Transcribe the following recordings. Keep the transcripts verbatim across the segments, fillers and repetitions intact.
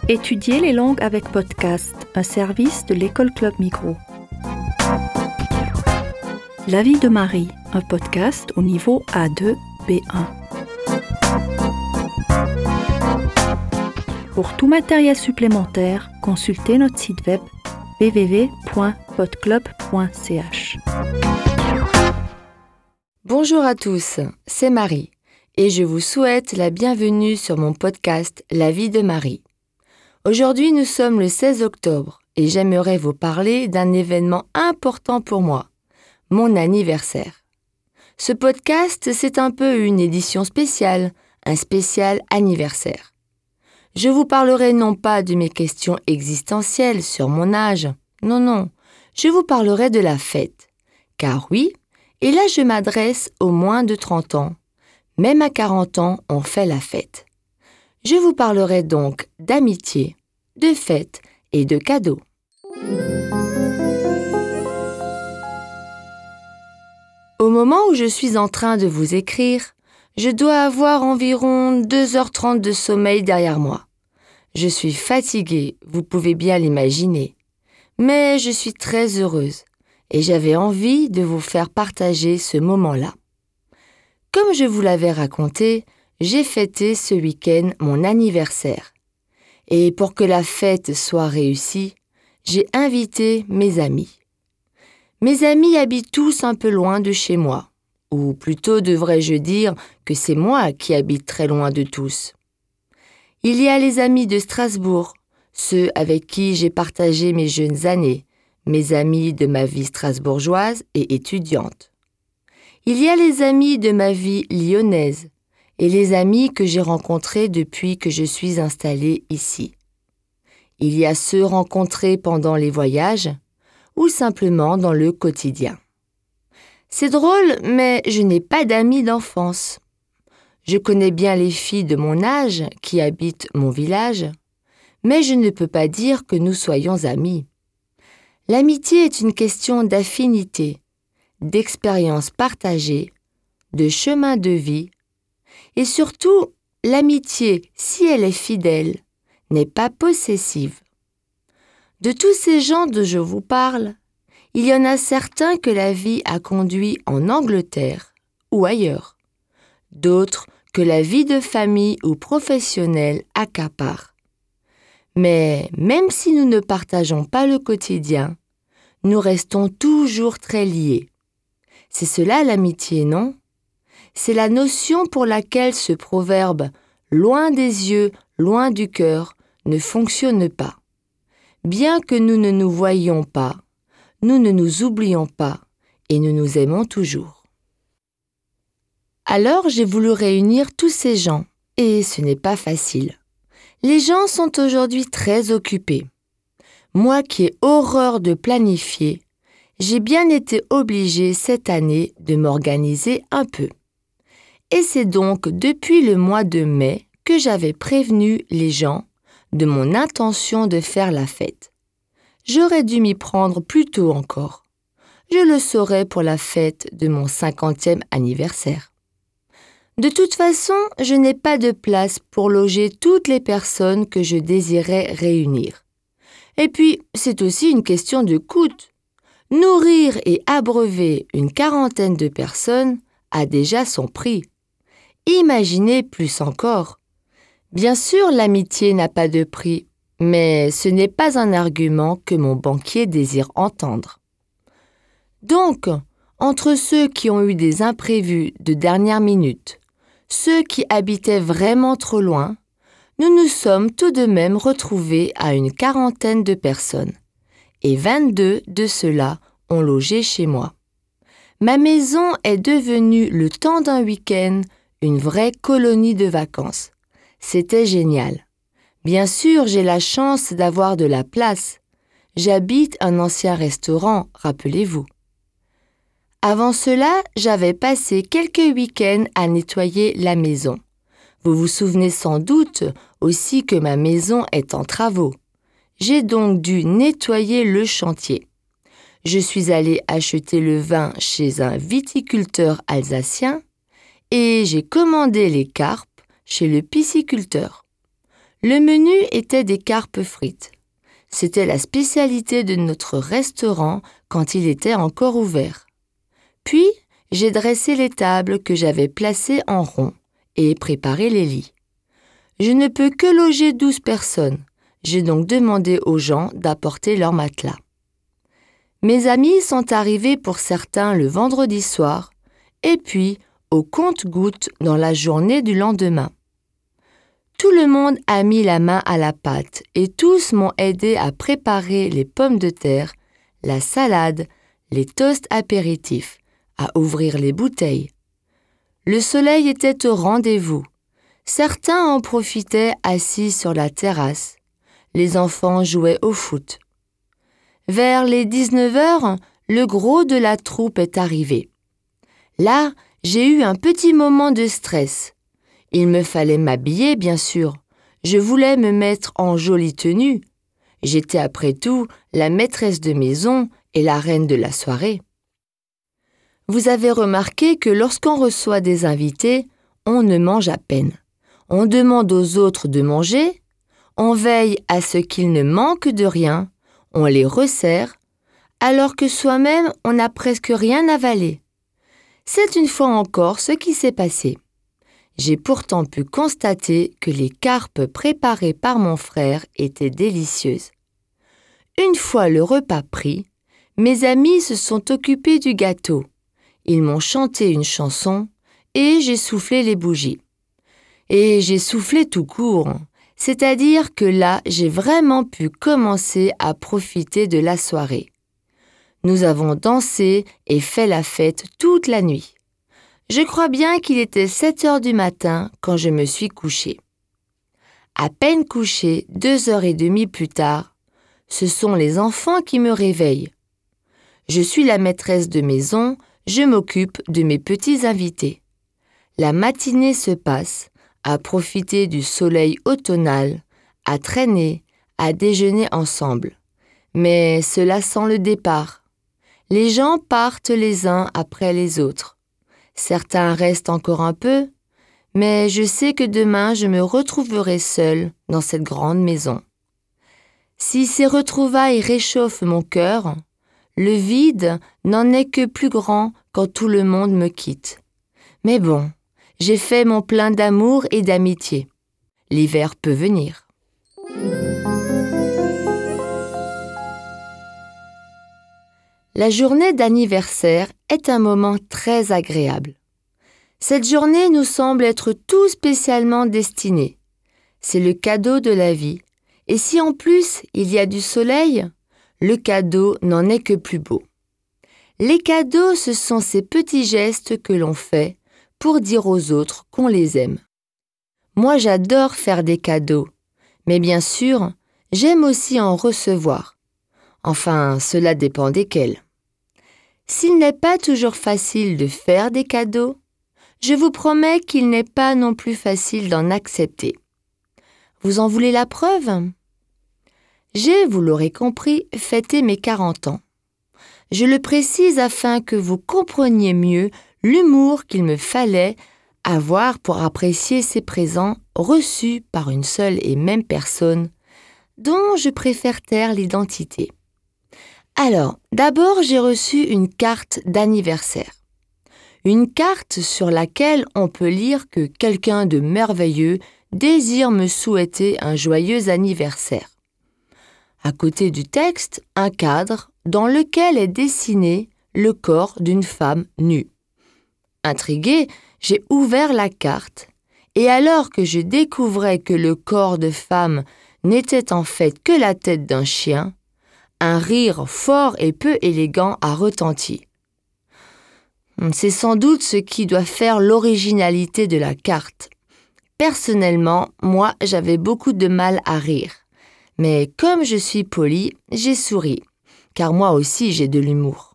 Étudier les langues avec podcast, un service de l'école Club Migros. La vie de Marie, un podcast au niveau A deux B un. Pour tout matériel supplémentaire, consultez notre site web w w w point podclub point c h. Bonjour à tous, c'est Marie et je vous souhaite la bienvenue sur mon podcast La vie de Marie. Aujourd'hui, nous sommes le seize octobre et j'aimerais vous parler d'un événement important pour moi, mon anniversaire. Ce podcast, c'est un peu une édition spéciale, un spécial anniversaire. Je vous parlerai non pas de mes questions existentielles sur mon âge, non, non, je vous parlerai de la fête. Car oui, et là je m'adresse aux moins de trente ans. Même à quarante ans, on fait la fête. Je vous parlerai donc d'amitié, de fête et de cadeaux. Au moment où je suis en train de vous écrire, je dois avoir environ deux heures trente de sommeil derrière moi. Je suis fatiguée, vous pouvez bien l'imaginer. Mais je suis très heureuse et j'avais envie de vous faire partager ce moment-là. Comme je vous l'avais raconté, j'ai fêté ce week-end mon anniversaire. Et pour que la fête soit réussie, j'ai invité mes amis. Mes amis habitent tous un peu loin de chez moi. Ou plutôt devrais-je dire que c'est moi qui habite très loin de tous. Il y a les amis de Strasbourg, ceux avec qui j'ai partagé mes jeunes années, mes amis de ma vie strasbourgeoise et étudiante. Il y a les amis de ma vie lyonnaise et les amis que j'ai rencontrés depuis que je suis installée ici. Il y a ceux rencontrés pendant les voyages ou simplement dans le quotidien. C'est drôle, mais je n'ai pas d'amis d'enfance. Je connais bien les filles de mon âge qui habitent mon village, mais je ne peux pas dire que nous soyons amis. L'amitié est une question d'affinité, d'expérience partagée, de chemin de vie, et surtout, l'amitié, si elle est fidèle, n'est pas possessive. De tous ces gens dont je vous parle, il y en a certains que la vie a conduits en Angleterre ou ailleurs, d'autres que la vie de famille ou professionnelle accapare. Mais même si nous ne partageons pas le quotidien, nous restons toujours très liés. C'est cela l'amitié, non? C'est la notion pour laquelle ce proverbe « loin des yeux, loin du cœur » ne fonctionne pas. Bien que nous ne nous voyions pas, nous ne nous oublions pas et nous nous aimons toujours. Alors j'ai voulu réunir tous ces gens et ce n'est pas facile. Les gens sont aujourd'hui très occupés. Moi qui ai horreur de planifier, j'ai bien été obligée cette année de m'organiser un peu. Et c'est donc depuis le mois de mai que j'avais prévenu les gens de mon intention de faire la fête. J'aurais dû m'y prendre plus tôt encore. Je le saurai pour la fête de mon cinquantième anniversaire. De toute façon, je n'ai pas de place pour loger toutes les personnes que je désirais réunir. Et puis, c'est aussi une question de coût. Nourrir et abreuver une quarantaine de personnes a déjà son prix. Imaginez plus encore. Bien sûr, l'amitié n'a pas de prix, mais ce n'est pas un argument que mon banquier désire entendre. Donc, entre ceux qui ont eu des imprévus de dernière minute, ceux qui habitaient vraiment trop loin, nous nous sommes tout de même retrouvés à une quarantaine de personnes, et vingt-deux de ceux-là ont logé chez moi. Ma maison est devenue, le temps d'un week-end, une vraie colonie de vacances. C'était génial. Bien sûr, j'ai la chance d'avoir de la place. J'habite un ancien restaurant, rappelez-vous. Avant cela, j'avais passé quelques week-ends à nettoyer la maison. Vous vous souvenez sans doute aussi que ma maison est en travaux. J'ai donc dû nettoyer le chantier. Je suis allée acheter le vin chez un viticulteur alsacien et j'ai commandé les carpes chez le pisciculteur. Le menu était des carpes frites. C'était la spécialité de notre restaurant quand il était encore ouvert. Puis, j'ai dressé les tables que j'avais placées en rond et préparé les lits. Je ne peux que loger douze personnes. J'ai donc demandé aux gens d'apporter leur matelas. Mes amis sont arrivés pour certains le vendredi soir et puis au compte-gouttes dans la journée du lendemain. Tout le monde a mis la main à la pâte et tous m'ont aidé à préparer les pommes de terre, la salade, les toasts apéritifs, à ouvrir les bouteilles. Le soleil était au rendez-vous. Certains en profitaient assis sur la terrasse. Les enfants jouaient au foot. Vers les dix-neuf heures, le gros de la troupe est arrivé. Là, j'ai eu un petit moment de stress. Il me fallait m'habiller, bien sûr. Je voulais me mettre en jolie tenue. J'étais après tout la maîtresse de maison et la reine de la soirée. Vous avez remarqué que lorsqu'on reçoit des invités, on ne mange à peine. On demande aux autres de manger, on veille à ce qu'ils ne manquent de rien, on les resserre, alors que soi-même on n'a presque rien avalé. C'est une fois encore ce qui s'est passé. J'ai pourtant pu constater que les carpes préparées par mon frère étaient délicieuses. Une fois le repas pris, mes amis se sont occupés du gâteau. Ils m'ont chanté une chanson et j'ai soufflé les bougies. Et j'ai soufflé tout court, c'est-à-dire que là, j'ai vraiment pu commencer à profiter de la soirée. Nous avons dansé et fait la fête toute la nuit. Je crois bien qu'il était sept heures du matin quand je me suis couchée. À peine couchée, deux heures et demie plus tard, ce sont les enfants qui me réveillent. Je suis la maîtresse de maison, je m'occupe de mes petits invités. La matinée se passe à profiter du soleil automnal, à traîner, à déjeuner ensemble. Mais cela sent le départ. Les gens partent les uns après les autres. Certains restent encore un peu, mais je sais que demain je me retrouverai seule dans cette grande maison. Si ces retrouvailles réchauffent mon cœur, le vide n'en est que plus grand quand tout le monde me quitte. Mais bon, j'ai fait mon plein d'amour et d'amitié. L'hiver peut venir. La journée d'anniversaire est un moment très agréable. Cette journée nous semble être tout spécialement destinée. C'est le cadeau de la vie. Et si en plus il y a du soleil, le cadeau n'en est que plus beau. Les cadeaux, ce sont ces petits gestes que l'on fait pour dire aux autres qu'on les aime. Moi, j'adore faire des cadeaux, mais bien sûr, j'aime aussi en recevoir. Enfin, cela dépend desquels. S'il n'est pas toujours facile de faire des cadeaux, je vous promets qu'il n'est pas non plus facile d'en accepter. Vous en voulez la preuve ? J'ai, vous l'aurez compris, fêté mes quarante ans. Je le précise afin que vous compreniez mieux l'humour qu'il me fallait avoir pour apprécier ces présents reçus par une seule et même personne, dont je préfère taire l'identité. Alors, d'abord, j'ai reçu une carte d'anniversaire. Une carte sur laquelle on peut lire que quelqu'un de merveilleux désire me souhaiter un joyeux anniversaire. À côté du texte, un cadre dans lequel est dessiné le corps d'une femme nue. Intriguée, j'ai ouvert la carte et alors que je découvrais que le corps de femme n'était en fait que la tête d'un chien, un rire fort et peu élégant a retenti. C'est sans doute ce qui doit faire l'originalité de la carte. Personnellement, moi, j'avais beaucoup de mal à rire. Mais comme je suis polie, j'ai souri, car moi aussi j'ai de l'humour.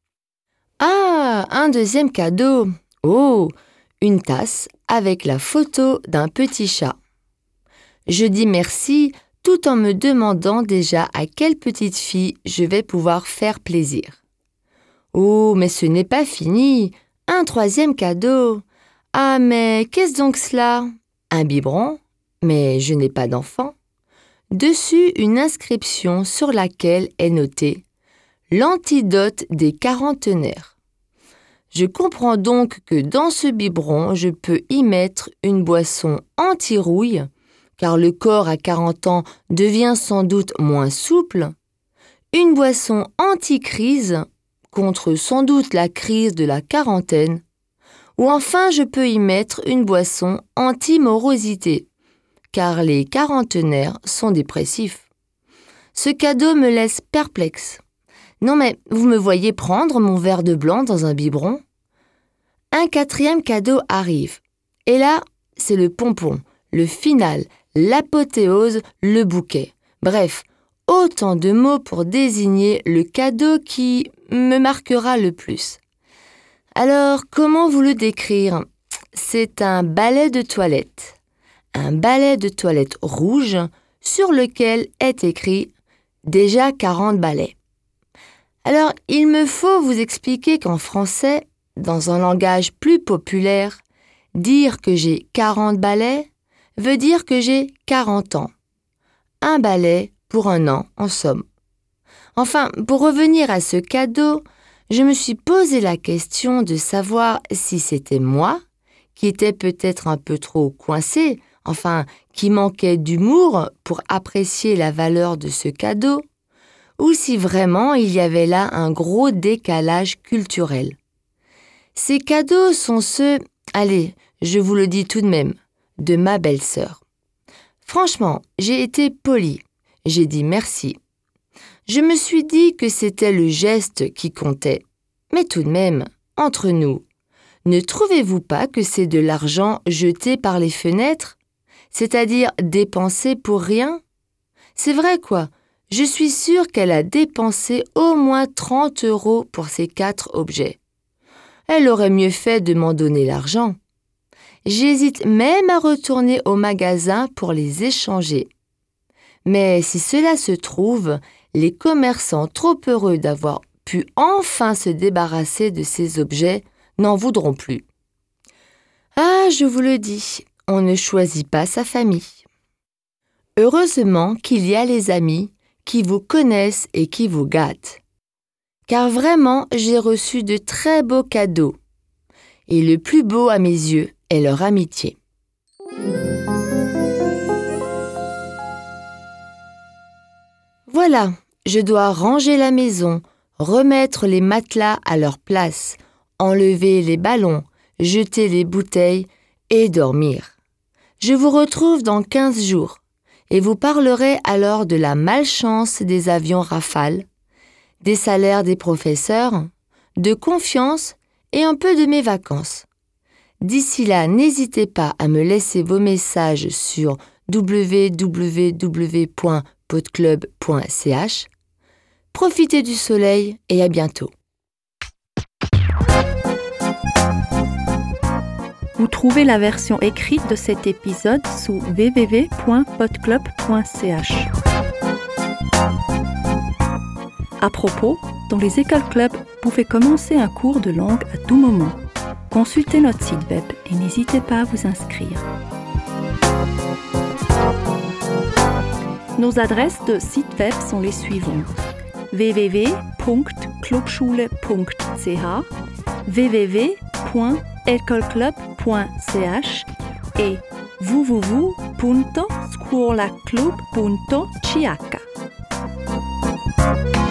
Ah, un deuxième cadeau. Oh, une tasse avec la photo d'un petit chat. Je dis merci tout en me demandant déjà à quelle petite fille je vais pouvoir faire plaisir. Oh, mais ce n'est pas fini. Un troisième cadeau. Ah, mais qu'est-ce donc cela ? Un biberon ? mais je n'ai pas d'enfant. Dessus, une inscription sur laquelle est notée « L'antidote des quarantenaires ». Je comprends donc que dans ce biberon, je peux y mettre une boisson anti-rouille, car le corps à quarante ans devient sans doute moins souple, une boisson anti-crise, contre sans doute la crise de la quarantaine, ou enfin je peux y mettre une boisson anti-morosité, car les quarantenaires sont dépressifs. Ce cadeau me laisse perplexe. Non mais, vous me voyez prendre mon verre de blanc dans un biberon? Un quatrième cadeau arrive. Et là, c'est le pompon, le final, l'apothéose, le bouquet. Bref, autant de mots pour désigner le cadeau qui me marquera le plus. Alors, comment vous le décrire? C'est un balai de toilette. Un balai de toilette rouge sur lequel est écrit « Déjà quarante balais ». Alors, il me faut vous expliquer qu'en français, dans un langage plus populaire, dire que j'ai quarante balais veut dire que j'ai quarante ans. Un balai pour un an, en somme. Enfin, pour revenir à ce cadeau, je me suis posé la question de savoir si c'était moi, qui était peut-être un peu trop coincé, enfin, qui manquait d'humour pour apprécier la valeur de ce cadeau, ou si vraiment il y avait là un gros décalage culturel. Ces cadeaux sont ceux, allez, je vous le dis tout de même, de ma belle-sœur. Franchement, j'ai été polie, j'ai dit merci. Je me suis dit que c'était le geste qui comptait. Mais tout de même, entre nous, ne trouvez-vous pas que c'est de l'argent jeté par les fenêtres, c'est-à-dire dépensé pour rien? C'est vrai quoi, je suis sûre qu'elle a dépensé au moins trente euros pour ces quatre objets. Elle aurait mieux fait de m'en donner l'argent. J'hésite même à retourner au magasin pour les échanger. Mais si cela se trouve, les commerçants trop heureux d'avoir pu enfin se débarrasser de ces objets n'en voudront plus. Ah, je vous le dis, on ne choisit pas sa famille. Heureusement qu'il y a les amis qui vous connaissent et qui vous gâtent. Car vraiment, j'ai reçu de très beaux cadeaux. Et le plus beau à mes yeux est leur amitié. Voilà, je dois ranger la maison, remettre les matelas à leur place, enlever les ballons, jeter les bouteilles et dormir. Je vous retrouve dans quinze jours et vous parlerai alors de la malchance des avions Rafale, des salaires des professeurs, de confiance et un peu de mes vacances. D'ici là, n'hésitez pas à me laisser vos messages sur w w w point podclub point c h. Profitez du soleil et à bientôt. Vous trouvez la version écrite de cet épisode sous w w w point podclub point c h. À propos, dans les écoles club, vous pouvez commencer un cours de langue à tout moment. Consultez notre site web et n'hésitez pas à vous inscrire. Nos adresses de site web sont les suivantes: w w w point clubschule point c h, w w w point ecolclub point c h et w w w point scuolaclub point c h.